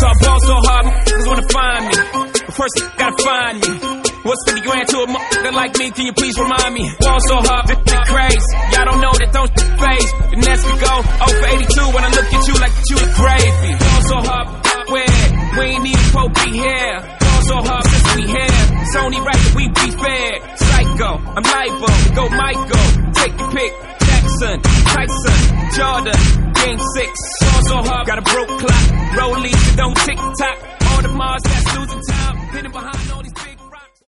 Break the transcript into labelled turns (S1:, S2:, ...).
S1: I ball so hard, motherfuckers wanna find me. But first, you gotta find me. What's 50 grand to a motherfucker like me? Can you please remind me? Ball so hard, this crazy. Y'all don't know that don't phase. The next we go 0 for 82 when I look at you like you a gravy. Ball so hard, where? We ain't even supposed to be here. Ball so hard since we here. It's only right that we be fair. Psycho, I'm libo, go Michael. Take your pick. Jackson, Tyson, Jordan, Game 6. Ball so hard, got a broke clock. Rollies that don't tick tock. All the Mars that's losing time. Hidden behind all these